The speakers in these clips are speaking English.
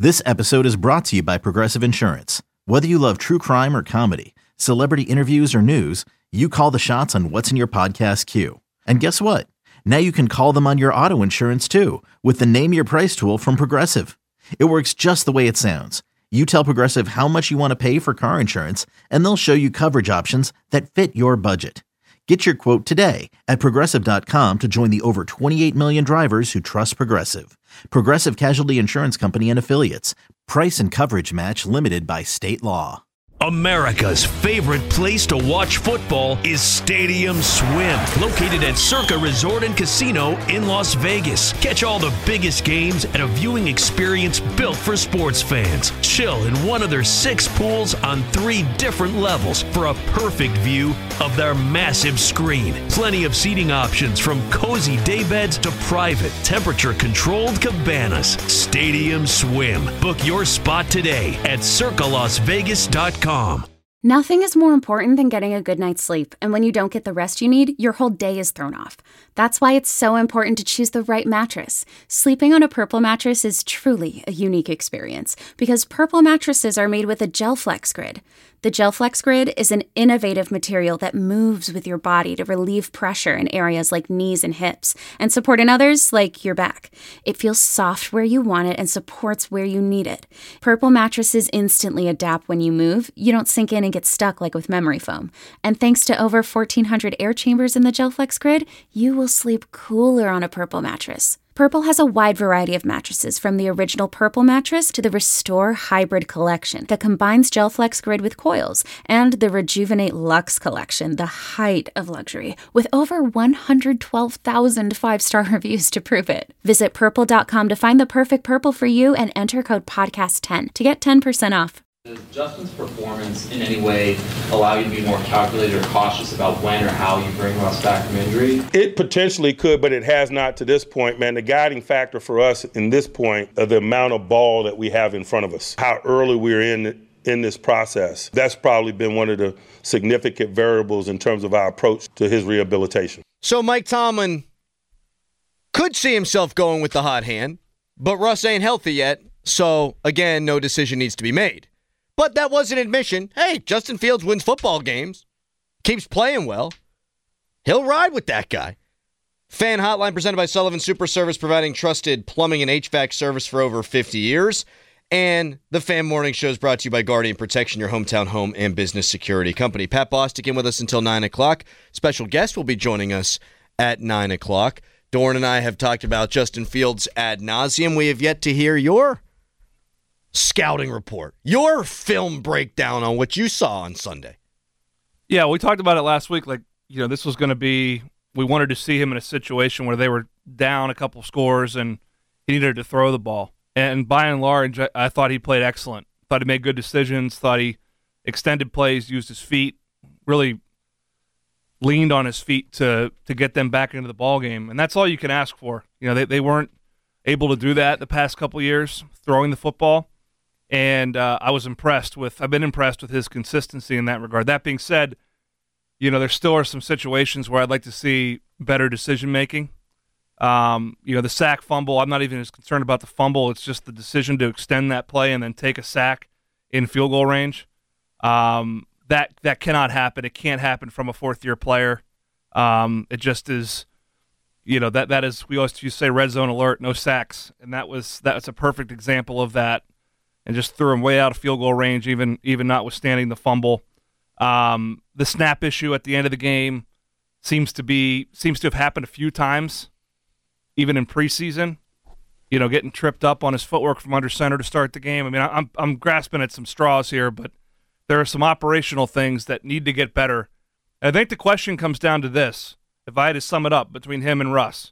This episode is brought to you by Progressive Insurance. Whether you love true crime or comedy, celebrity interviews or news, you call the shots on what's in your podcast queue. And guess what? Now you can call them on your auto insurance too with the Name Your Price tool from Progressive. It works just the way it sounds. You tell Progressive how much you want to pay for car insurance, and they'll show you coverage options that fit your budget. Get your quote today at Progressive.com to join the over 28 million drivers who trust Progressive. Progressive Casualty Insurance Company and Affiliates. Price and coverage match limited by state law. America's favorite place to watch football is Stadium Swim, located at Circa Resort and Casino in Las Vegas. Catch all the biggest games at a viewing experience built for sports fans. Chill in one of their 6 pools on 3 different levels for a perfect view of their massive screen. Plenty of seating options from cozy daybeds to private, temperature-controlled cabanas. Stadium Swim. Book your spot today at circalasvegas.com. Nothing is more important than getting a good night's sleep, and when you don't get the rest you need, your whole day is thrown off. That's why it's so important to choose the right mattress. Sleeping on a Purple mattress is truly a unique experience because Purple mattresses are made with a GelFlex Grid. The GelFlex Grid is an innovative material that moves with your body to relieve pressure in areas like knees and hips and support in others like your back. It feels soft where you want it and supports where you need it. Purple mattresses instantly adapt when you move. You don't sink in and get stuck like with memory foam. And thanks to over 1,400 air chambers in the GelFlex Grid, you will sleep cooler on a Purple mattress. Purple has a wide variety of mattresses, from the original Purple mattress to the Restore Hybrid collection that combines GelFlex Grid with coils, and the Rejuvenate Luxe collection, the height of luxury, with over 112,000 5-star reviews to prove it. Visit purple.com to find the perfect Purple for you and enter code podcast10 to get 10% off. Does Justin's performance in any way allow you to be more calculated or cautious about when or how you bring Russ back from injury? It potentially could, but it has not to this point, man. The guiding factor for us in this point are the amount of ball that we have in front of us, how early we're in this process. That's probably been one of the significant variables in terms of our approach to his rehabilitation. So Mike Tomlin could see himself going with the hot hand, but Russ ain't healthy yet, so again, no decision needs to be made. But that was an admission. Hey, Justin Fields wins football games, keeps playing well. He'll ride with that guy. Fan Hotline presented by Sullivan Super Service, providing trusted plumbing and HVAC service for over 50 years. And the Fan Morning Show is brought to you by Guardian Protection, your hometown home and business security company. Pat Bostic in with us until 9 o'clock. Special guest will be joining us at 9 o'clock. Dorn and I have talked about Justin Fields ad nauseum. We have yet to hear your scouting report, your film breakdown on what you saw on Sunday. Yeah, we talked about it last week. This was going to be, we wanted to see him in a situation where they were down a couple scores and he needed to throw the ball. And by and large, I thought he played excellent. Thought he made good decisions. Thought he extended plays, used his feet, really leaned on his feet to get them back into the ball game. And that's all you can ask for. They weren't able to do that the past couple of years, throwing the football. And I've been impressed with his consistency in that regard. That being said, there still are some situations where I'd like to see better decision-making. The sack fumble, I'm not even as concerned about the fumble. It's just the decision to extend that play and then take a sack in field goal range. That cannot happen. It can't happen from a fourth-year player. It just is, that is, we always used to say red zone alert, no sacks. And that's a perfect example of that. And just threw him way out of field goal range, even notwithstanding the fumble. The snap issue at the end of the game seems to have happened a few times, even in preseason. Getting tripped up on his footwork from under center to start the game. I mean, I'm grasping at some straws here, but there are some operational things that need to get better. And I think the question comes down to this: if I had to sum it up between him and Russ,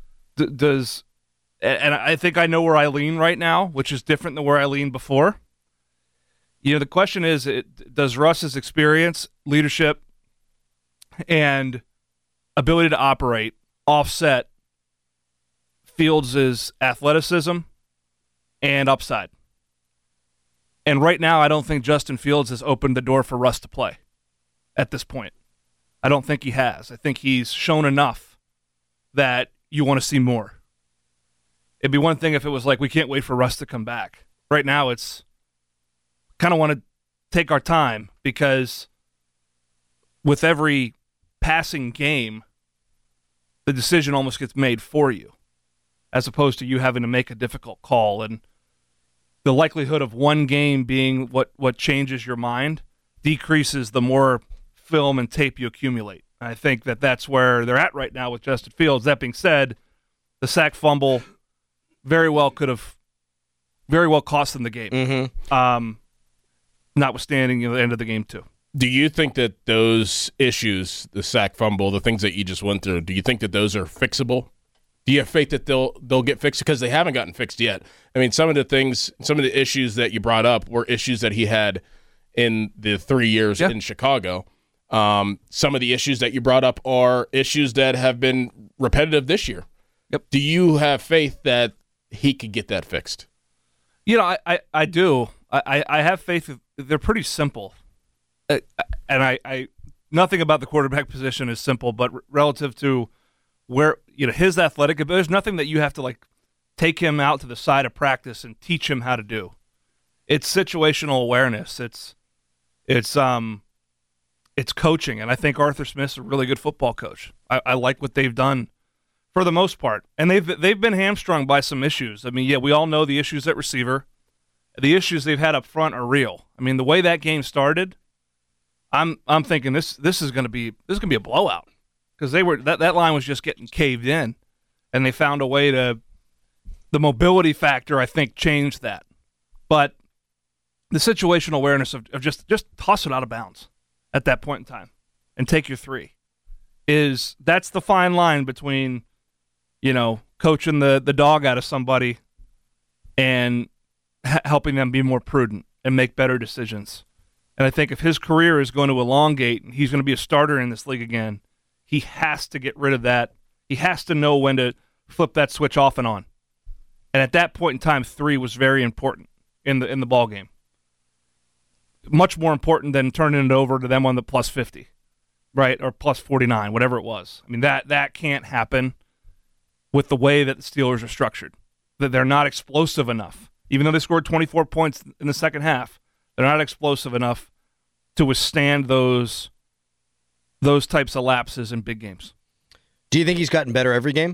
and I think I know where I lean right now, which is different than where I leaned before. The question is, does Russ's experience, leadership, and ability to operate offset Fields' athleticism and upside? And right now, I don't think Justin Fields has opened the door for Russ to play at this point. I don't think he has. I think he's shown enough that you want to see more. It'd be one thing if it was like, we can't wait for Russ to come back. Right now, it's kind of want to take our time because with every passing game, the decision almost gets made for you as opposed to you having to make a difficult call. And the likelihood of one game being what changes your mind decreases the more film and tape you accumulate. And I think that's where they're at right now with Justin Fields. That being said, the sack fumble very well cost them the game. Notwithstanding the end of the game too. Do you think that those issues, the sack fumble, the things that you just went through, do you think that those are fixable? Do you have faith that they'll get fixed? Because they haven't gotten fixed yet. I mean, some of the issues that you brought up were issues that he had in the 3 years in Chicago. Some of the issues that you brought up are issues that have been repetitive this year. Yep. Do you have faith that he could get that fixed? You know, I do. I have faith. They're pretty simple. And I nothing about the quarterback position is simple, but relative to where, his athletic ability, there's nothing that you have to take him out to the side of practice and teach him how to do. It's situational awareness. It's coaching, and I think Arthur Smith's a really good football coach. I like what they've done for the most part, and they've been hamstrung by some issues. I mean, we all know the issues at receiver. The issues they've had up front are real. I mean, the way that game started, I'm thinking this is going to be a blowout because that line was just getting caved in, and they found a way to. The mobility factor, I think, changed that, but the situational awareness of just toss it out of bounds at that point in time and take your three that's the fine line between coaching the dog out of somebody and helping them be more prudent and make better decisions. And I think if his career is going to elongate and he's going to be a starter in this league again, he has to get rid of that. He has to know when to flip that switch off and on. And at that point in time, 3 was very important in the ball game. Much more important than turning it over to them on the plus 50, right, or plus 49, whatever it was. I mean, that can't happen with the way that the Steelers are structured. That they're not explosive enough. Even though they scored 24 points in the second half, they're not explosive enough to withstand those types of lapses in big games. Do you think he's gotten better every game?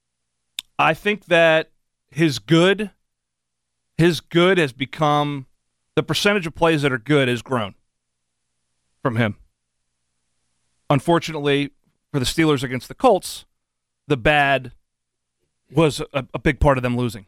I think that his good has become, the percentage of plays that are good has grown from him. Unfortunately, for the Steelers against the Colts, the bad was a big part of them losing.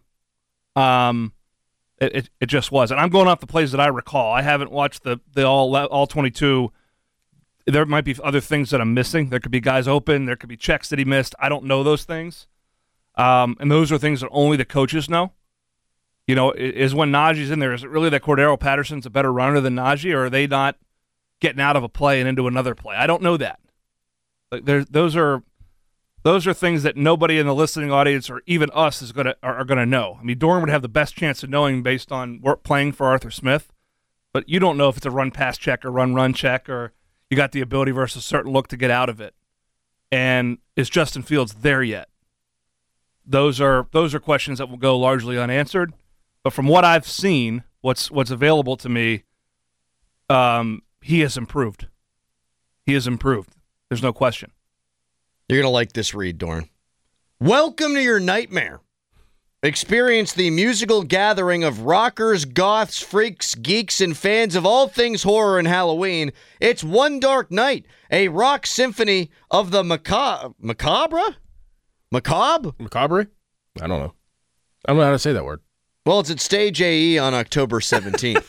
It just was. And I'm going off the plays that I recall. I haven't watched the all 22. There might be other things that I'm missing. There could be guys open. There could be checks that he missed. I don't know those things. And those are things that only the coaches know. Is when Najee's in there, is it really that Cordero Patterson's a better runner than Najee, or are they not getting out of a play and into another play? I don't know that. Those are things that nobody in the listening audience or even us are gonna know. I mean, Doran would have the best chance of knowing based on playing for Arthur Smith, but you don't know if it's a run-pass check or run-run check, or you got the ability versus a certain look to get out of it. And is Justin Fields there yet? Those are questions that will go largely unanswered. But from what I've seen, what's available to me, he has improved. He has improved. There's no question. You're going to like this read, Doran. Welcome to your nightmare. Experience the musical gathering of rockers, goths, freaks, geeks, and fans of all things horror and Halloween. It's One Dark Night, a rock symphony of the macabre? Macabre? I don't know. I don't know how to say that word. Well, it's at Stage AE on October 17th.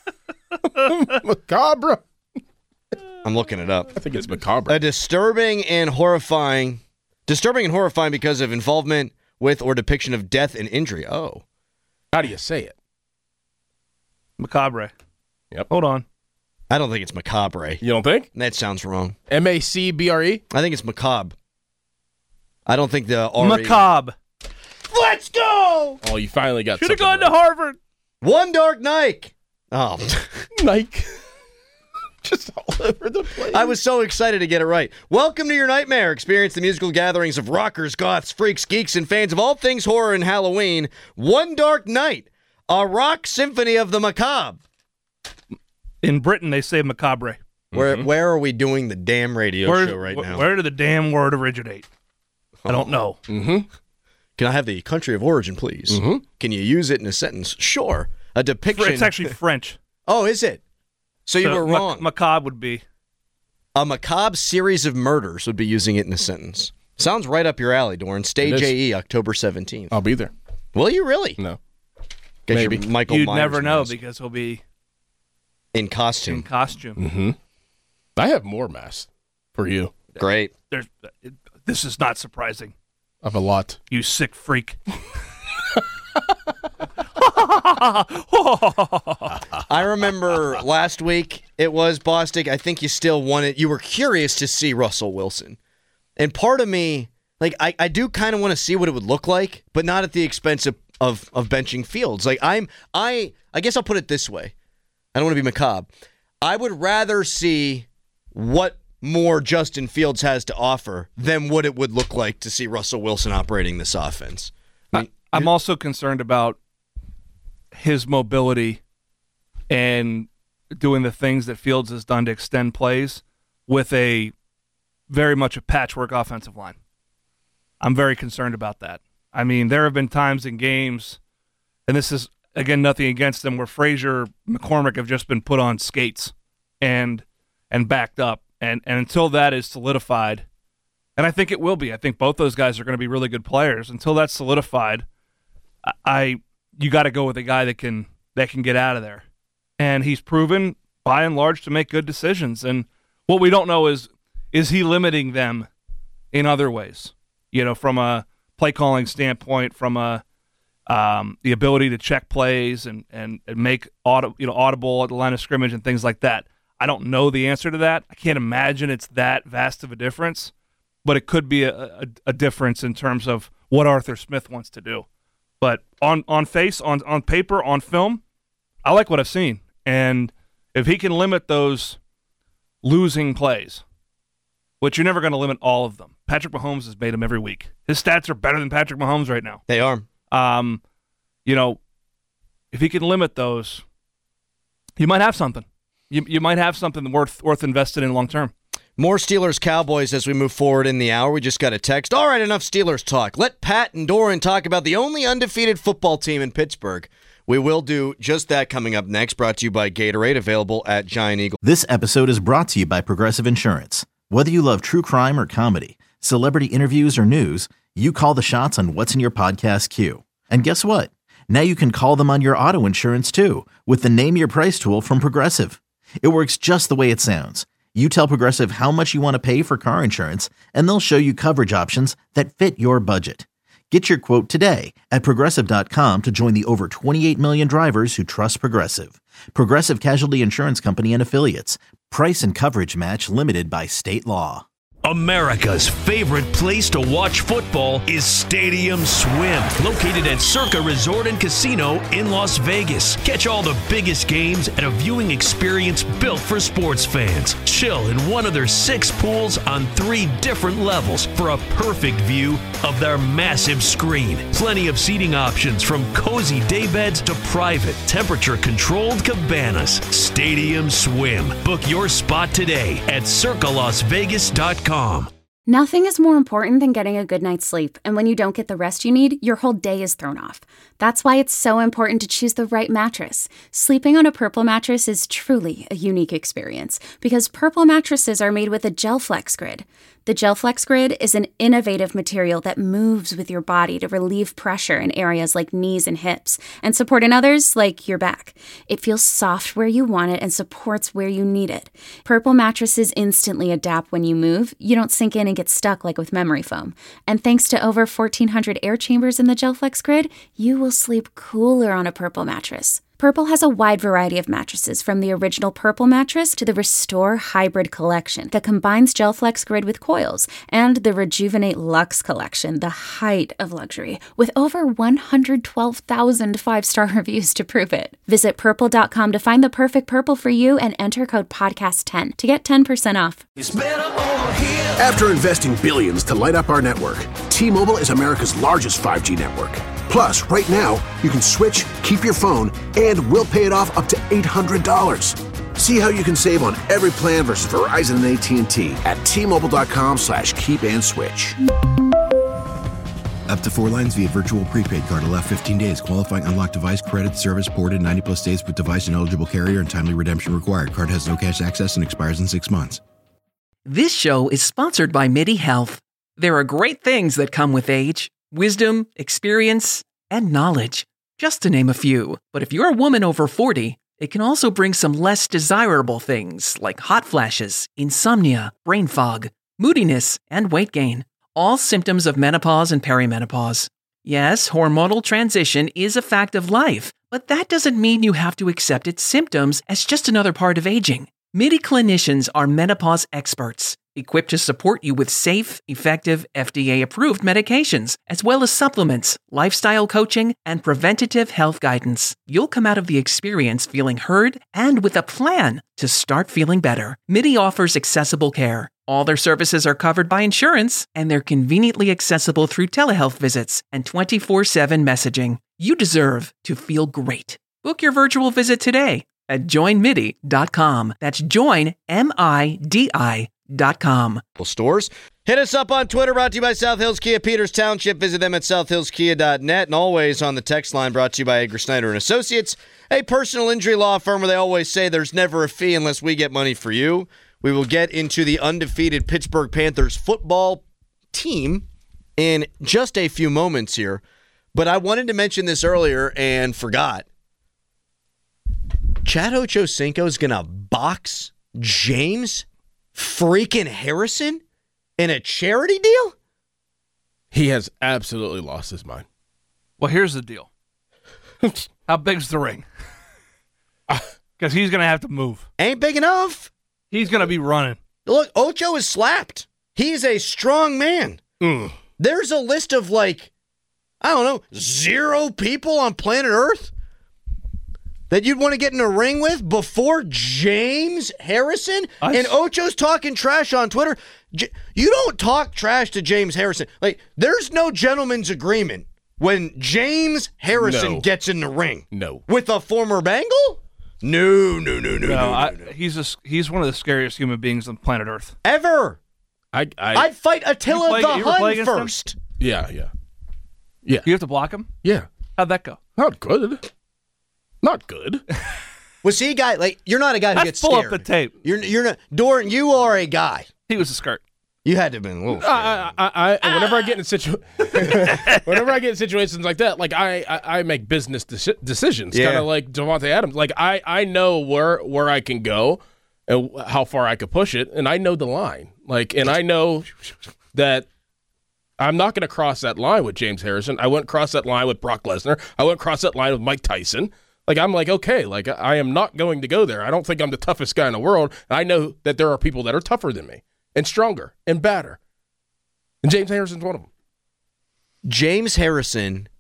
Macabre. I'm looking it up. I think it's macabre. A disturbing and horrifying because of involvement with or depiction of death and injury. Oh. How do you say it? Macabre. Yep. Hold on. I don't think it's macabre. You don't think? That sounds wrong. MACBRE? I think it's macabre. I don't think the R. Macabre. Let's go! Oh, you finally got Should have something gone to Harvard. One Dark Night. Oh. Nike. Just all over the place. I was so excited to get it right. Welcome to your nightmare. Experience the musical gatherings of rockers, goths, freaks, geeks, and fans of all things horror and Halloween. One Dark Night, A rock symphony of the macabre. In Britain, they say macabre. Where are we doing the damn radio show right now? Where did the damn word originate? I don't know. Mm-hmm. Can I have the country of origin, please? Mm-hmm. Can you use it in a sentence? Sure. A depiction. It's actually French. Oh, is it? So you were wrong. Macabre would be. A macabre series of murders would be using it in a sentence. Sounds right up your alley, Doran. Stage AE, October 17th. I'll be there. Will you really? No. Maybe. Michael You'd Myers never know mask. because he'll be in costume. Mm-hmm. I have more masks for you. Great. This is not surprising. I have a lot. You sick freak. I remember last week it was Bostic. I think you still wanted. You were curious to see Russell Wilson, and part of me, like, I do kind of want to see what it would look like, but not at the expense of benching Fields. Like I guess I'll put it this way. I don't want to be macabre. I would rather see what more Justin Fields has to offer than what it would look like to see Russell Wilson operating this offense. I'm also concerned about his mobility and doing the things that Fields has done to extend plays with a very much a patchwork offensive line. I'm very concerned about that. I mean, there have been times in games, and this is, again, nothing against them, where Frazier, McCormick have just been put on skates and backed up. And until that is solidified, and I think it will be, I think both those guys are going to be really good players. Until that's solidified, you got to go with a guy that can get out of there. And he's proven, by and large, to make good decisions. And what we don't know is he limiting them in other ways? You know, from a play calling standpoint, from the ability to check plays and make audible at the line of scrimmage and things like that. I don't know the answer to that. I can't imagine it's that vast of a difference, but it could be a difference in terms of what Arthur Smith wants to do. But on paper, on film, I like what I've seen. And if he can limit those losing plays, which you're never going to limit all of them. Patrick Mahomes has made them every week. His stats are better than Patrick Mahomes right now. They are. If he can limit those, you might have something. You might have something worth investing in long term. More Steelers-Cowboys as we move forward in the hour. We just got a text. All right, enough Steelers talk. Let Pat and Doran talk about the only undefeated football team in Pittsburgh. We will do just that coming up next. Brought to you by Gatorade, available at Giant Eagle. This episode is brought to you by Progressive Insurance. Whether you love true crime or comedy, celebrity interviews or news, you call the shots on what's in your podcast queue. And guess what? Now you can call them on your auto insurance too with the Name Your Price tool from Progressive. It works just the way it sounds. You tell Progressive how much you want to pay for car insurance, and they'll show you coverage options that fit your budget. Get your quote today at Progressive.com to join the over 28 million drivers who trust Progressive. Progressive Casualty Insurance Company and Affiliates. Price and coverage match limited by state law. America's favorite place to watch football is Stadium Swim, located at Circa Resort and Casino in Las Vegas. Catch all the biggest games at a viewing experience built for sports fans. Chill in one of their 6 pools on 3 different levels for a perfect view of their massive screen. Plenty of seating options, from cozy daybeds to private, temperature-controlled cabanas. Stadium Swim. Book your spot today at circalasvegas.com. Nothing is more important than getting a good night's sleep, and when you don't get the rest you need, your whole day is thrown off. That's why it's so important to choose the right mattress. Sleeping on a Purple mattress is truly a unique experience, because Purple mattresses are made with a GelFlex Grid. The GelFlex Grid is an innovative material that moves with your body to relieve pressure in areas like knees and hips, and support in others like your back. It feels soft where you want it and supports where you need it. Purple mattresses instantly adapt when you move. You don't sink in and get stuck like with memory foam. And thanks to over 1,400 air chambers in the GelFlex Grid, you will sleep cooler on a Purple mattress. Purple has a wide variety of mattresses, from the original Purple mattress to the Restore Hybrid collection that combines GelFlex Grid with coils, and the Rejuvenate Luxe collection, the height of luxury, with over 112,000 5-star reviews to prove it. Visit Purple.com to find the perfect Purple for you and enter code PODCAST10 to get 10% off. It's better over here. After investing billions to light up our network, T-Mobile is America's largest 5G network. Plus, right now, you can switch, keep your phone, and we'll pay it off up to $800. See how you can save on every plan versus Verizon and AT&T at T-Mobile.com/keep-and-switch. Up to 4 lines via virtual prepaid card. Allow 15 days. Qualifying unlocked device credit service ported 90+ states with device and eligible carrier and timely redemption required. Card has no cash access and expires in 6 months. This show is sponsored by MIDI Health. There are great things that come with age. Wisdom, experience, and knowledge, just to name a few. But if you're a woman over 40, it can also bring some less desirable things like hot flashes, insomnia, brain fog, moodiness, and weight gain. All symptoms of menopause and perimenopause. Yes, hormonal transition is a fact of life, but that doesn't mean you have to accept its symptoms as just another part of aging. MIDI clinicians are menopause experts, equipped to support you with safe, effective, FDA-approved medications, as well as supplements, lifestyle coaching, and preventative health guidance. You'll come out of the experience feeling heard and with a plan to start feeling better. MIDI offers accessible care. All their services are covered by insurance, and they're conveniently accessible through telehealth visits and 24/7 messaging. You deserve to feel great. Book your virtual visit today at joinmidi.com. That's joinmidi.com. Stores. Hit us up on Twitter, brought to you by South Hills Kia Peters Township. Visit them at southhillskia.net, and always on the text line, brought to you by Edgar Snyder & Associates, a personal injury law firm where they always say there's never a fee unless we get money for you. We will get into the undefeated Pittsburgh Panthers football team in just a few moments here, but I wanted to mention this earlier and forgot. Chad Ochocinco is going to box James freaking Harrison in a charity deal? He has absolutely lost his mind. Well, here's the deal. How big's the ring? Because he's going to have to move. Ain't big enough. He's going to be running. Look, Ocho is slapped. He's a strong man. There's a list of, 0 people on planet Earth that you'd want to get in a ring with before James Harrison? And Ocho's talking trash on Twitter. You don't talk trash to James Harrison. There's no gentleman's agreement when James Harrison gets in the ring. No. With a former Bengal? No. He's one of the scariest human beings on planet Earth. Ever. I'd fight Attila the Hun first. Yeah. You have to block him? Yeah. How'd that go? Not good. Was he a guy, you're not a guy who gets scared. Pull up the tape. You're not, Doran, you are a guy. He was a skirt. You had to have been a little scared. Whenever I get in situations like that, I make business decisions, kind of like Davante Adams. I know where I can go and how far I could push it, and I know the line. And I know that I'm not going to cross that line with James Harrison. I wouldn't cross that line with Brock Lesnar. I wouldn't cross that line with Mike Tyson. I am not going to go there. I don't think I'm the toughest guy in the world. I know that there are people that are tougher than me and stronger and badder. And James Harrison's one of them. James Harrison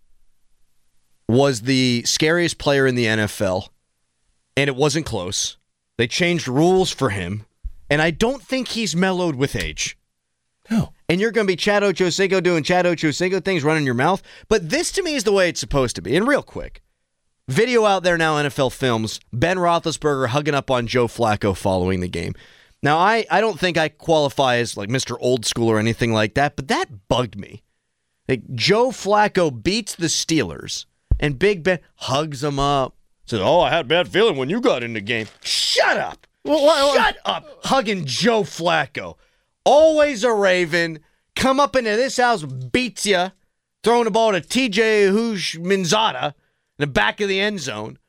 was the scariest player in the NFL, and it wasn't close. They changed rules for him, and I don't think he's mellowed with age. No. And you're going to be Chad Ochocinco doing Chad Ochocinco things, running your mouth. But this, to me, is the way it's supposed to be. And real quick, video out there now, NFL Films, Ben Roethlisberger hugging up on Joe Flacco following the game. Now, I don't think I qualify as Mr. Old School or anything like that, but that bugged me. Joe Flacco beats the Steelers, and Big Ben hugs him up. Says, I had a bad feeling when you got in the game. Shut up. Shut up. Hugging Joe Flacco. Always a Raven. Come up into this house, beats you, throwing the ball to TJ Houshmandzadeh in the back of the end zone.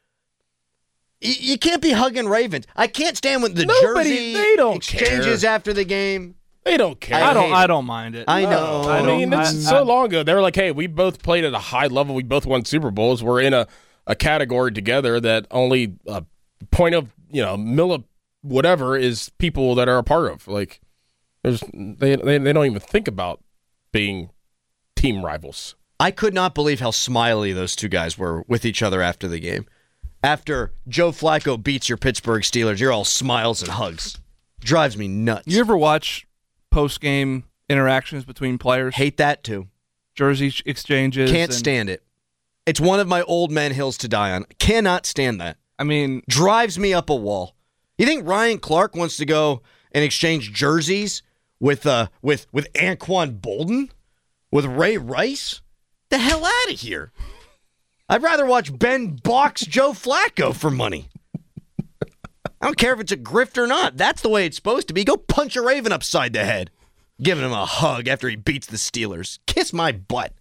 You can't be hugging Ravens. I can't stand when the jersey exchanges after the game. They don't care. I don't mind it. I know. It's so long ago. They were like, hey, we both played at a high level. We both won Super Bowls. We're in a category together that only point of, whatever is people that are a part of. They don't even think about being team rivals. I could not believe how smiley those two guys were with each other after the game. After Joe Flacco beats your Pittsburgh Steelers, you're all smiles and hugs. Drives me nuts. You ever watch post-game interactions between players. Hate that too. Jersey exchanges. Can't stand it. It's one of my old man hills to die on. Cannot stand that. I mean, drives me up a wall. You think Ryan Clark wants to go and exchange jerseys with Anquan Bolden? With Ray Rice? The hell out of here. I'd rather watch Ben box Joe Flacco for money. I don't care if it's a grift or not. That's the way it's supposed to be. Go punch a Raven upside the head. Giving him a hug after he beats the Steelers. Kiss my butt.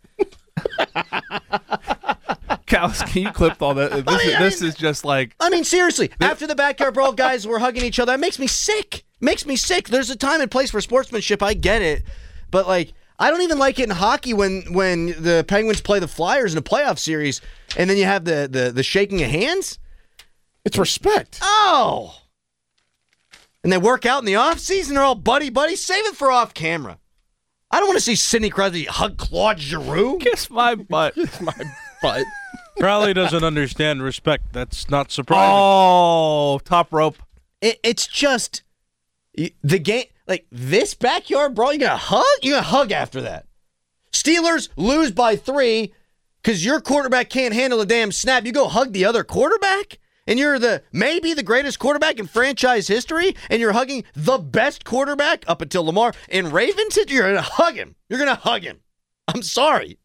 Cows, can you clip all that? This is just like... I mean, seriously, after the Backyard Brawl guys were hugging each other, that makes me sick. Makes me sick. There's a time and place for sportsmanship. I get it. But, like, I don't even like it in hockey when the Penguins play the Flyers in a playoff series and then you have the shaking of hands. It's respect. Oh! And they work out in the offseason. They're all buddy-buddy. Save it for off-camera. I don't want to see Sidney Crosby hug Claude Giroux. Kiss my butt. Kiss my butt. Crowley doesn't understand respect. That's not surprising. Oh, top rope. It's just the game. Like this Backyard Brawl, you gonna hug? You gonna hug after that? Steelers lose by 3 because your quarterback can't handle a damn snap. You go hug the other quarterback, and you're maybe the greatest quarterback in franchise history, and you're hugging the best quarterback up until Lamar. In Ravens, you're gonna hug him. You're gonna hug him. I'm sorry.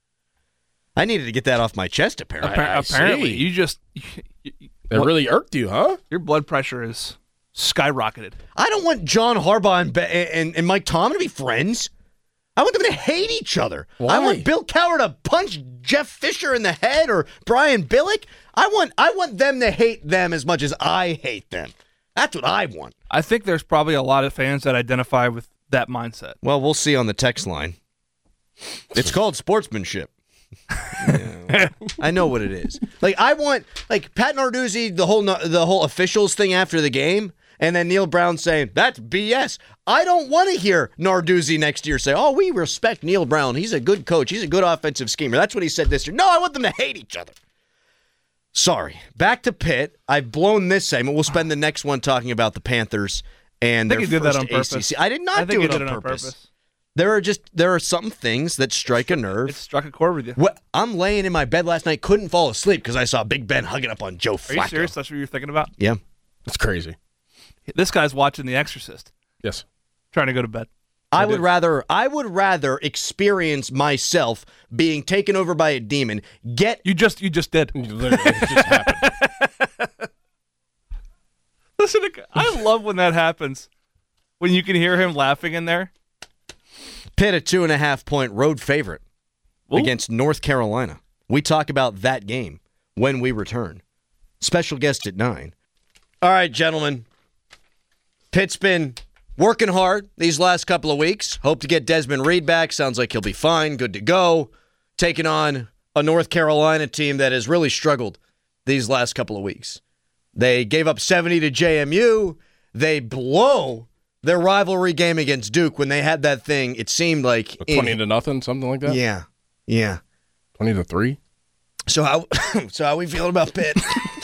I needed to get that off my chest, apparently. Apparently. You just... That really irked you, huh? Your blood pressure is skyrocketed. I don't want John Harbaugh and Mike Tomlin to be friends. I want them to hate each other. Why? I want Bill Cowher to punch Jeff Fisher in the head or Brian Billick. I want them to hate them as much as I hate them. That's what I want. I think there's probably a lot of fans that identify with that mindset. Well, we'll see on the text line. It's called sportsmanship. Yeah, I know what it is. Like I want Pat Narduzzi, the whole officials thing after the game, and then Neil Brown saying that's BS. I don't want to hear Narduzzi next year say, "Oh, we respect Neil Brown. He's a good coach. He's a good offensive schemer." That's what he said this year. No, I want them to hate each other. Sorry. Back to Pitt. I've blown this segment. We'll spend the next one talking about the Panthers and their first did that on purpose. ACC. I did not do it on purpose. There are some things that strike a nerve. It struck a chord with you. I'm laying in my bed last night, couldn't fall asleep because I saw Big Ben hugging up on Joe Flacco. Are you serious? That's what you're thinking about? Yeah. It's crazy. This guy's watching The Exorcist. Yes. Trying to go to bed. I would rather experience myself being taken over by a demon. You just did. Literally, it just happened. Listen, I love when that happens. When you can hear him laughing in there. Pitt, a 2.5-point road favorite against North Carolina. We talk about that game when we return. Special guest at 9. All right, gentlemen. Pitt's been working hard these last couple of weeks. Hope to get Desmond Reed back. Sounds like he'll be fine. Good to go. Taking on a North Carolina team that has really struggled these last couple of weeks. They gave up 70 to JMU. They blow their rivalry game against Duke when they had that thing. It seemed like 20-0, something like that. Yeah. 20-3. So how we feeling about Pitt?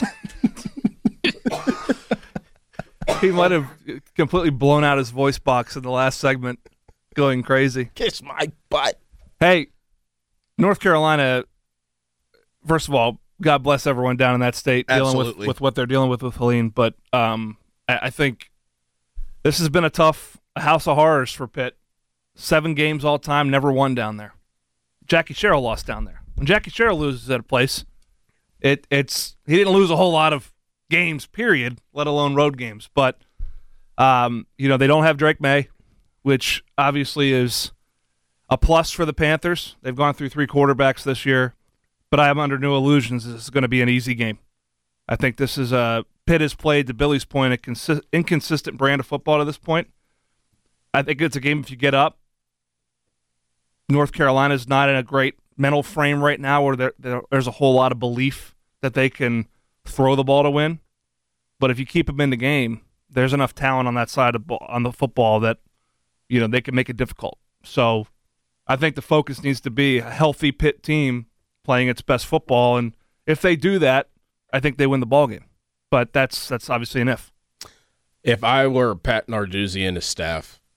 He might have completely blown out his voice box in the last segment, going crazy. Kiss my butt. Hey, North Carolina, first of all, God bless everyone down in that state dealing with what they're dealing with Helene. But I think this has been a house of horrors for Pitt. 7 games all time, never won down there. Jackie Sherrill lost down there. When Jackie Sherrill loses at a place, he didn't lose a whole lot of games, period, let alone road games. But, they don't have Drake May, which obviously is a plus for the Panthers. They've gone through 3 quarterbacks this year, but I am under no illusions this is going to be an easy game. I think this is Pitt has played, to Billy's point, an inconsistent brand of football to this point. I think it's a game if you get up. North Carolina's not in a great mental frame right now where there's a whole lot of belief that they can throw the ball to win. But if you keep them in the game, there's enough talent on that side on the football that they can make it difficult. So I think the focus needs to be a healthy Pitt team playing its best football, and if they do that, I think they win the ball game. But that's obviously an if. If I were Pat Narduzzi and his staff,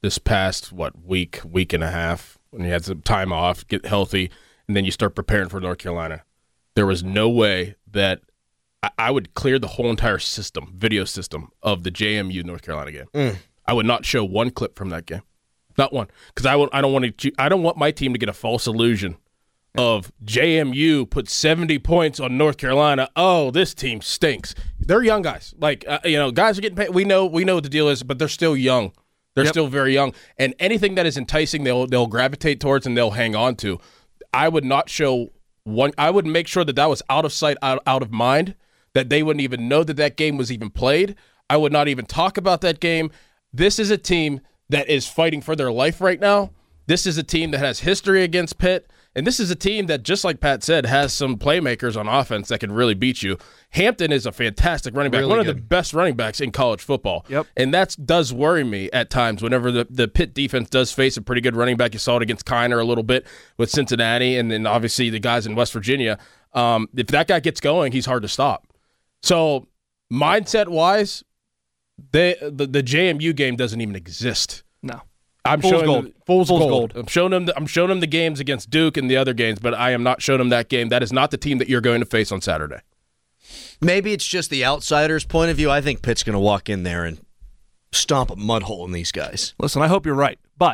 this past, week and a half, when you had some time off, get healthy, and then you start preparing for North Carolina. There was no way that I would clear the whole entire video system of the JMU North Carolina game. I would not show one clip from that game. Not one. Because I don't want my team to get a false illusion of JMU put 70 points on North Carolina. Oh, this team stinks. They're young guys. Guys are getting paid. We know what the deal is, but they're still young. They're still very young. And anything that is enticing, they'll gravitate towards and they'll hang on to. I would not show one. I would make sure that was out of sight, out of mind, that they wouldn't even know that game was even played. I would not even talk about that game. This is a team that is fighting for their life right now. This is a team that has history against Pitt. And this is a team that, just like Pat said, has some playmakers on offense that can really beat you. Hampton is a fantastic running back, really one of the best running backs in college football. Yep. And that does worry me at times whenever the Pitt defense does face a pretty good running back. You saw it against Kiner a little bit with Cincinnati, and then obviously the guys in West Virginia. If that guy gets going, he's hard to stop. So mindset-wise, the JMU game doesn't even exist. No. Fool's gold. I'm showing them the games against Duke and the other games, but I am not showing them that game. That is not the team that you're going to face on Saturday. Maybe it's just the outsider's point of view. I think Pitt's going to walk in there and stomp a mud hole in these guys. Listen, I hope you're right, but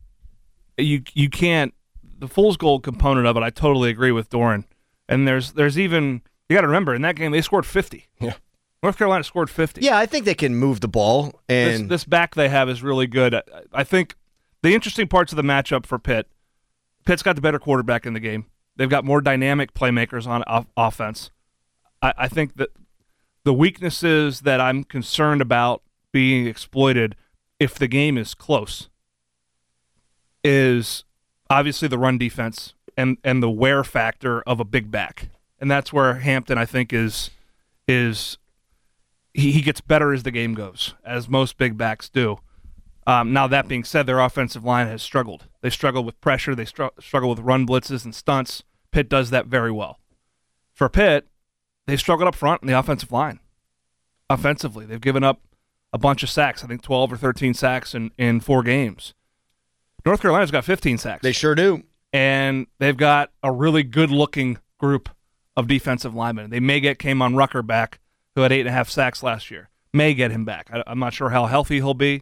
you can't. The fool's gold component of it, I totally agree with Doran. And there's even, you got to remember, in that game they scored 50. Yeah. North Carolina scored 50. Yeah, I think they can move the ball. And this back they have is really good. I think the interesting parts of the matchup for Pitt's got the better quarterback in the game. They've got more dynamic playmakers on offense. I think that the weaknesses that I'm concerned about being exploited if the game is close is obviously the run defense and the wear factor of a big back. And that's where Hampton, I think, is he gets better as the game goes, as most big backs do. Now, that being said, their offensive line has struggled. They struggle with pressure. They struggle with run blitzes and stunts. Pitt does that very well. For Pitt, they struggled up front in the offensive line. Offensively, they've given up a bunch of sacks. I think 12 or 13 sacks in 4 games. North Carolina's got 15 sacks. They sure do. And they've got a really good-looking group of defensive linemen. They may get Kamon Rucker back, who had 8.5 sacks last year. May get him back. I'm not sure how healthy he'll be.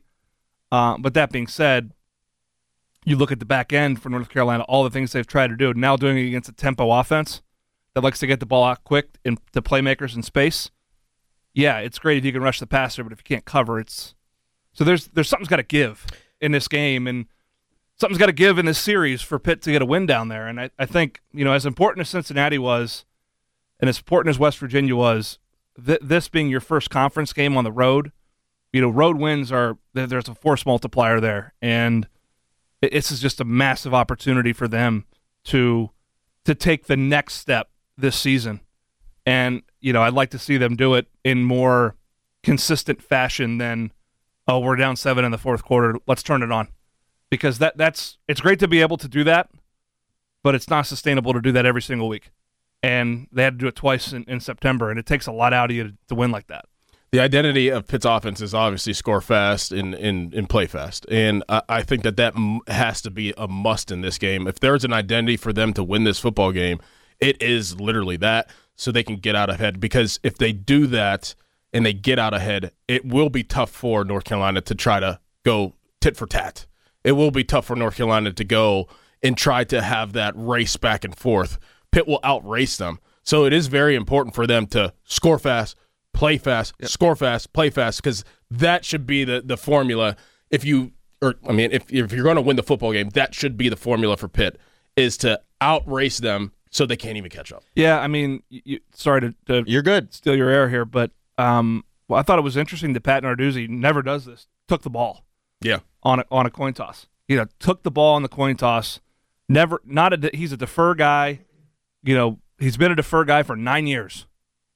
But that being said, you look at the back end for North Carolina, all the things they've tried to do, now doing it against a tempo offense that likes to get the ball out quick to playmakers in space. Yeah, it's great if you can rush the passer, but if you can't cover, it's... So there's something's got to give in this game, and something's got to give in this series for Pitt to get a win down there. And I think, as important as Cincinnati was, and as important as West Virginia was, this being your first conference game on the road, road wins there's a force multiplier there, and this is just a massive opportunity for them to take the next step this season. And, I'd like to see them do it in more consistent fashion than, oh, we're down 7 in the fourth quarter, let's turn it on. Because it's great to be able to do that, but it's not sustainable to do that every single week. And they had to do it twice in September, and it takes a lot out of you to win like that. The identity of Pitt's offense is obviously score fast and play fast. And I think that has to be a must in this game. If there's an identity for them to win this football game, it is literally that, so they can get out ahead. Because if they do that and they get out ahead, it will be tough for North Carolina to try to go tit for tat. It will be tough for North Carolina to go and try to have that race back and forth. Pitt will outrace them. So it is very important for them to score fast, play fast, score fast, play fast, because that should be the formula. If you're going to win the football game, that should be the formula for Pitt, is to outrace them so they can't even catch up. Yeah, sorry to you're good. Steal your air here, but I thought it was interesting that Pat Narduzzi never does this. Took the ball. Yeah. On a coin toss. Took the ball on the coin toss. He's a defer guy. He's been a defer guy for 9 years.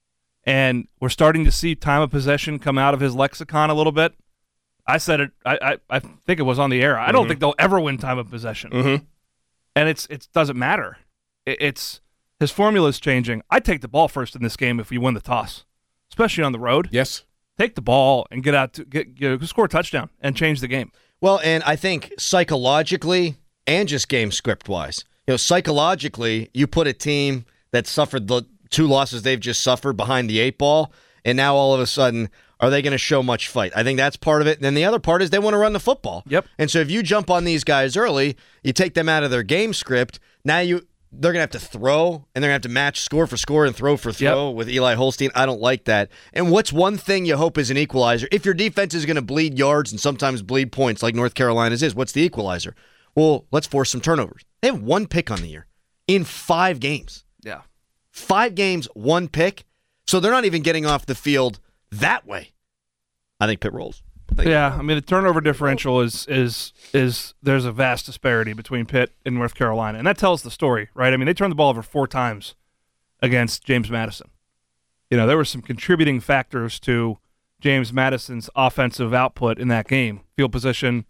And we're starting to see time of possession come out of his lexicon a little bit. I said it. I think it was on the air. I don't think they'll ever win time of possession. Mm-hmm. And it doesn't matter. It's his formula is changing. I take the ball first in this game if we win the toss, especially on the road. Yes. Take the ball and get out to score a touchdown and change the game. Well, and I think psychologically and just game script wise, psychologically, you put a team that suffered the 2 losses they've just suffered behind the 8 ball, and now all of a sudden, are they going to show much fight? I think that's part of it. And then the other part is they want to run the football. Yep. And so if you jump on these guys early, you take them out of their game script, now they're going to have to throw, and they're going to have to match score for score and throw for throw with Eli Holstein. I don't like that. And what's one thing you hope is an equalizer? If your defense is going to bleed yards and sometimes bleed points like North Carolina's is, what's the equalizer? Well, let's force some turnovers. They have 1 pick on the year in 5 games. Yeah. 5 games, 1 pick. So they're not even getting off the field that way. I think Pitt rolls. Yeah, I mean, the turnover differential is there's a vast disparity between Pitt and North Carolina, and that tells the story, right? I mean, they turned the ball over 4 times against James Madison. There were some contributing factors to James Madison's offensive output in that game. Field position,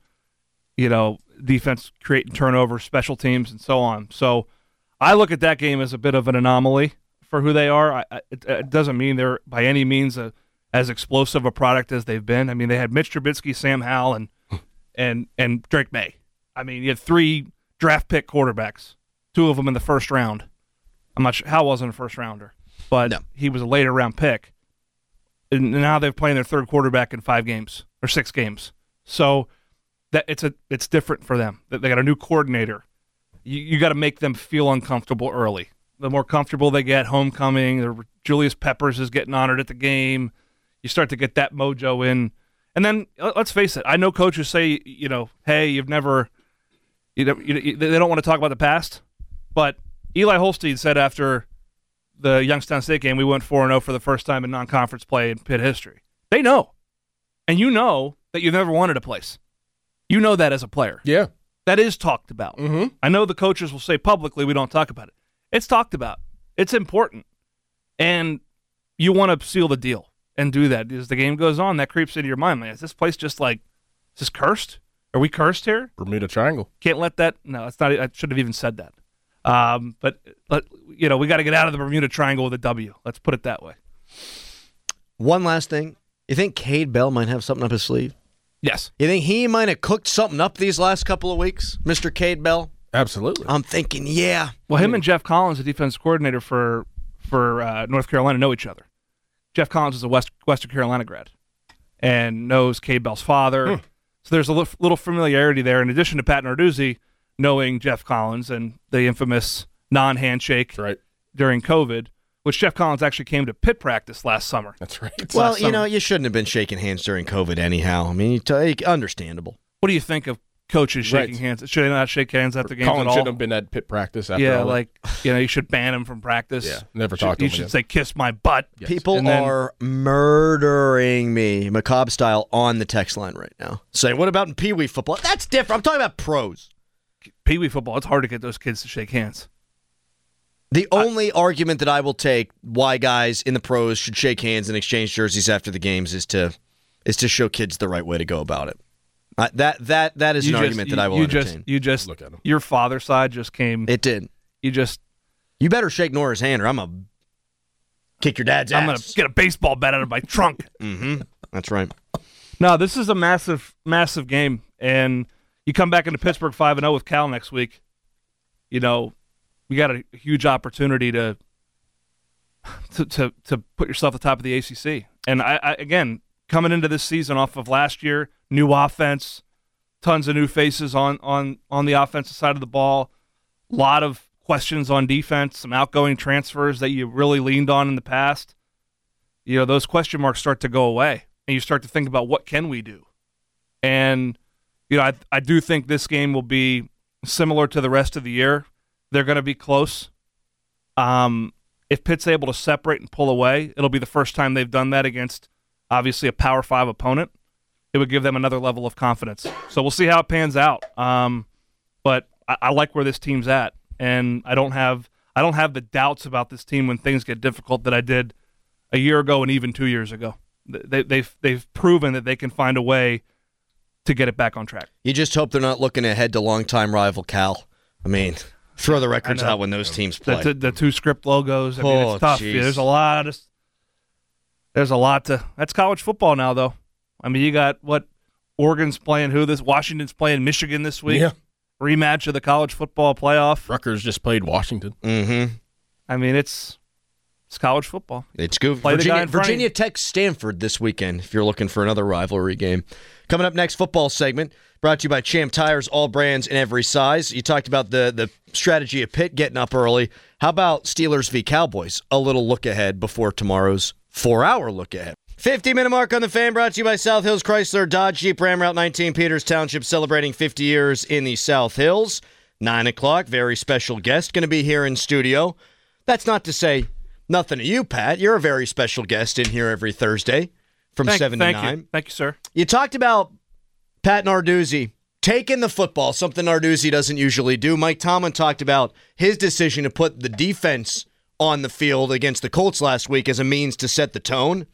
defense creating turnovers, special teams, and so on. So I look at that game as a bit of an anomaly for who they are. It doesn't mean they're by any means as explosive a product as they've been. I mean, they had Mitch Trubisky, Sam Howell, and Drake May. I mean, you had 3 draft pick quarterbacks, 2 of them in the first round. I'm not sure. Howell wasn't a first rounder, but he was a later round pick. And now they're playing their 3rd quarterback in 5 games or 6 games. So that it's different for them. They got a new coordinator. You got to make them feel uncomfortable early. The more comfortable they get, homecoming, Julius Peppers is getting honored at the game. You start to get that mojo in. And then, let's face it, I know coaches say, hey, you've never, they don't want to talk about the past. But Eli Holstein said after the Youngstown State game, we went 4-0 for the first time in non-conference play in Pitt history. They know. And you know that you've never wanted a place. You know that as a player. Yeah. That is talked about. Mm-hmm. I know the coaches will say publicly we don't talk about it. It's talked about. It's important. And you want to seal the deal and do that. As the game goes on, that creeps into your mind. Like, is this place just is this cursed? Are we cursed here? Bermuda Triangle. Can't let that. No, it's not. I should have even said that. But we got to get out of the Bermuda Triangle with a W. Let's put it that way. One last thing. You think Cade Bell might have something up his sleeve? Yes. You think he might have cooked something up these last couple of weeks, Mr. Cade Bell? Absolutely. I'm thinking, yeah. Well, him and Jeff Collins, the defense coordinator for North Carolina, know each other. Jeff Collins is a Western Carolina grad and knows Cade Bell's father. So there's a little familiarity there, in addition to Pat Narduzzi knowing Jeff Collins and the infamous non-handshake during COVID, which Jeff Collins actually came to Pitt practice last summer. That's right. Well, you shouldn't have been shaking hands during COVID anyhow. I mean, understandable. What do you think of coaches shaking hands? Should they not shake hands after games Collins at all? shouldn't have been at Pitt practice after all that. You should ban him from practice. Yeah, never talk to him You should say, kiss my butt. Yes. People are murdering me, Macabre style, on the text line right now. Saying, what about in Pee Wee football? That's different. I'm talking about pros. Pee Wee football, it's hard to get those kids to shake hands. The only argument that I will take why guys in the pros should shake hands and exchange jerseys after the games is to show kids the right way to go about it. That is an argument that I will entertain. You just look at him. Your father's side just came. It did. You better shake Nora's hand, or I'm gonna kick your dad's ass. I'm gonna get a baseball bat out of my trunk. Mm-hmm. That's right. No, this is a massive, massive game, and you come back into Pittsburgh 5-0 with Cal next week. We got a huge opportunity to put yourself at the top of the ACC. And I again, coming into this season off of last year, new offense, tons of new faces on the offensive side of the ball, a lot of questions on defense, some outgoing transfers that you really leaned on in the past. Those question marks start to go away, and you start to think about what can we do. And I do think this game will be similar to the rest of the year. They're going to be close. If Pitt's able to separate and pull away, it'll be the first time they've done that against, obviously, a Power 5 opponent. It would give them another level of confidence. So we'll see how it pans out. But I like where this team's at, and I don't have the doubts about this team when things get difficult that I did a year ago and even 2 years ago. They've proven that they can find a way to get it back on track. You just hope they're not looking ahead to longtime rival Cal. I mean, throw the records out when those teams play. The two script logos. I mean, it's tough. Yeah, there's a lot to. That's college football now, though. I mean, you got Oregon's playing Washington's playing Michigan this week. Yeah. Rematch of the college football playoff. Rutgers just played Washington. Mm-hmm. I mean, it's college football. It's good. Play the guy in front of Virginia you. Tech Stanford this weekend if you're looking for another rivalry game. Coming up next, football segment brought to you by Champ Tires, all brands in every size. You talked about the strategy of Pitt getting up early. How about Steelers v. Cowboys? A little look ahead before tomorrow's 4-hour look ahead. 50-minute mark on the Fan brought to you by South Hills Chrysler Dodge Jeep Ram Route 19 Peters Township, celebrating 50 years in the South Hills. 9 o'clock, very special guest going to be here in studio. That's not to say nothing to you, Pat. You're a very special guest in here every Thursday from 7 to 9. Thank you, sir. You talked about Pat Narduzzi taking the football, something Narduzzi doesn't usually do. Mike Tomlin talked about his decision to put the defense on the field against the Colts last week as a means to set the tone.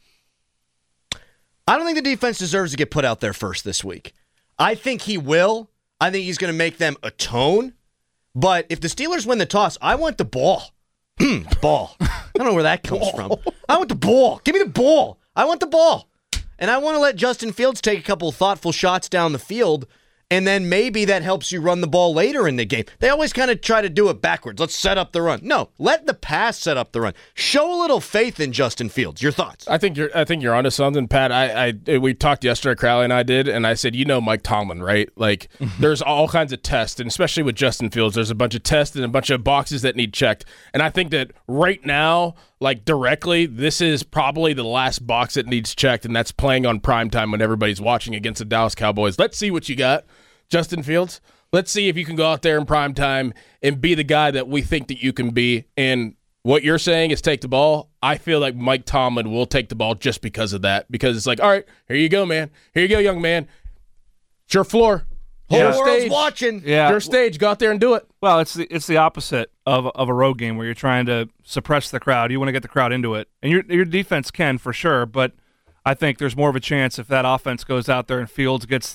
I don't think the defense deserves to get put out there first this week. I think he will. I think he's going to make them atone. But if the Steelers win the toss, I want the ball. Ball. I don't know where that comes from. I want the ball. Give me the ball. I want the ball. And I want to let Justin Fields take a couple thoughtful shots down the field, and then maybe that helps you run the ball later in the game. They always kind of try to do it backwards. Let's set up the run. No, let the pass set up the run. Show a little faith in Justin Fields. Your thoughts? I think you're onto something, Pat. We talked yesterday, Crowley and I did, and I said, Mike Tomlin, right? Like, there's all kinds of tests, and especially with Justin Fields, there's a bunch of tests and a bunch of boxes that need checked. And I think that right now, like directly, this is probably the last box that needs checked, and that's playing on primetime when everybody's watching against the Dallas Cowboys. Let's see what you got, Justin Fields. Let's see if you can go out there in primetime and be the guy that we think that you can be. And what you're saying is take the ball. I feel like Mike Tomlin will take the ball just because of that. Because it's like, all right, here you go, man. Here you go, young man. It's your floor. Whole world's watching. Yeah. Your stage. Go out there and do it. Well, it's the opposite of a road game where you're trying to suppress the crowd. You want to get the crowd into it. And your defense can, for sure, but I think there's more of a chance if that offense goes out there and Fields gets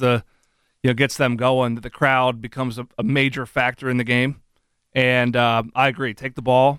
them going, that the crowd becomes a major factor in the game. And I agree. Take the ball.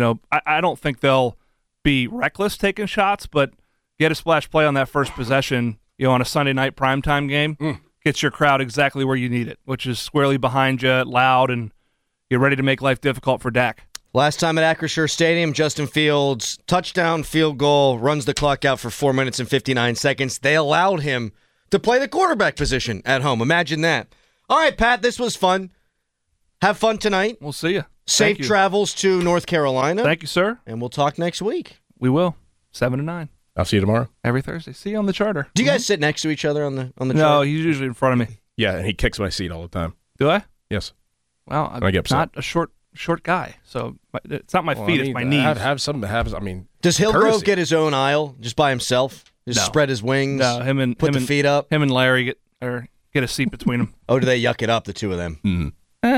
I don't think they'll be reckless taking shots, but get a splash play on that first possession, on a Sunday night primetime game. Gets your crowd exactly where you need it, which is squarely behind you, loud, and you're ready to make life difficult for Dak. Last time at Acrisure Stadium, Justin Fields, touchdown, field goal, runs the clock out for 4 minutes and 59 seconds. They allowed him to play the quarterback position at home. Imagine that. All right, Pat, this was fun. Have fun tonight. We'll see you. Safe travels to North Carolina. Thank you, sir. And we'll talk next week. We will. 7 to 9. I'll see you tomorrow. Every Thursday. See you on the charter. Do you guys sit next to each other on the charter? No, he's usually in front of me. Yeah, and he kicks my seat all the time. Do I? Yes. Well, I'm not a short guy, so it's not my feet, it's my knees. Does Hillgrove get his own aisle just by himself? Just spread his wings? No, put the feet up? Him and Larry get a seat between them. Oh, do they yuck it up, the two of them?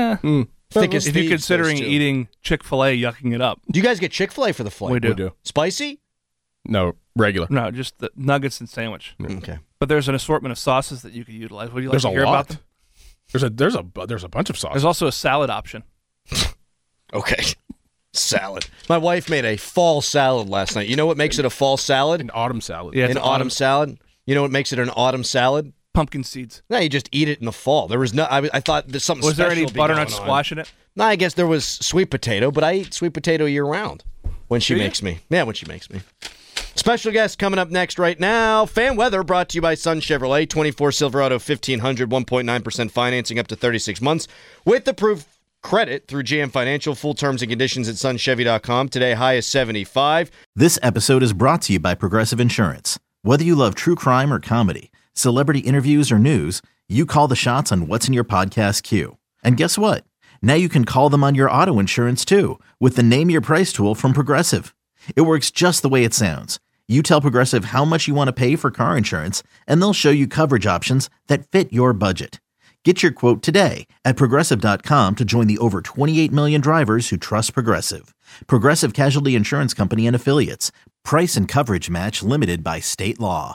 If you're considering eating Chick-fil-A, yucking it up. Do you guys get Chick-fil-A for the flight? We do. Spicy? No, regular. No, just the nuggets and sandwich. Okay. But there's an assortment of sauces that you could utilize. Would you like There's to a hear lot. about them? There's a bunch of sauces. There's also a salad option. Okay. Salad. My wife made a fall salad last night. You know what makes it a fall salad? An autumn salad. Yeah, an autumn salad. You know what makes it an autumn salad? Pumpkin seeds. No, you just eat it in the fall. There was no. I thought there's something. Was there special any butternut squash in it? No, I guess there was sweet potato, but I eat sweet potato year round when she makes me. Yeah, when she makes me. Special guest coming up next right now. Fan weather brought to you by Sun Chevrolet. 24 Silverado 1500, 1.9% financing up to 36 months with approved credit through GM Financial. Full terms and conditions at sunchevy.com. Today, high is 75. This episode is brought to you by Progressive Insurance. Whether you love true crime or comedy, celebrity interviews or news, you call the shots on what's in your podcast queue. And guess what? Now you can call them on your auto insurance too with the Name Your Price tool from Progressive. It works just the way it sounds. You tell Progressive how much you want to pay for car insurance, and they'll show you coverage options that fit your budget. Get your quote today at Progressive.com to join the over 28 million drivers who trust Progressive. Progressive Casualty Insurance Company and Affiliates. Price and coverage match limited by state law.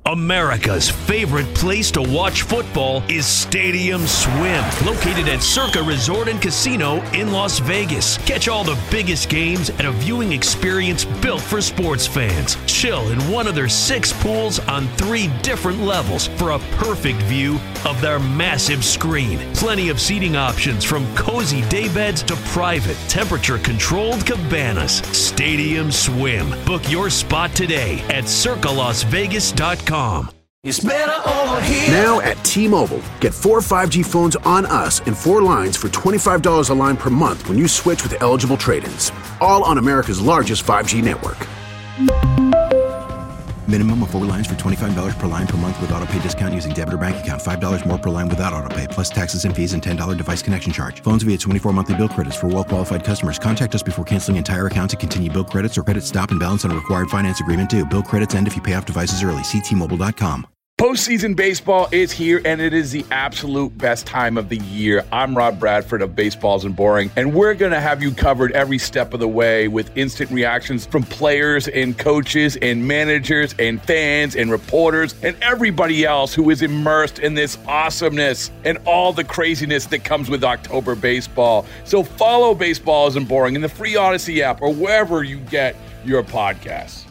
America's favorite place to watch football is Stadium Swim, located at Circa Resort and Casino in Las Vegas. Catch all the biggest games at a viewing experience built for sports fans. Chill in one of their 6 pools on 3 different levels for a perfect view of their massive screen. Plenty of seating options from cozy daybeds to private, temperature-controlled cabanas. Stadium Swim. Book your spot today at circalasvegas.com. It's better over here. Now at T-Mobile, get 4 5G phones on us and 4 lines for $25 a line per month when you switch with eligible trade-ins. All on America's largest 5G network. Minimum of 4 lines for $25 per line per month with autopay discount using debit or bank account. $5 more per line without autopay, plus taxes and fees and $10 device connection charge. Phones via 24 monthly bill credits for well-qualified customers. Contact us before canceling entire account to continue bill credits or credit stop and balance on a required finance agreement due. Bill credits end if you pay off devices early. See T-Mobile.com. Postseason baseball is here, and it is the absolute best time of the year. I'm Rob Bradford of Baseballs and Boring, and we're going to have you covered every step of the way with instant reactions from players and coaches and managers and fans and reporters and everybody else who is immersed in this awesomeness and all the craziness that comes with October baseball. So follow Baseballs and Boring in the free Odyssey app or wherever you get your podcasts.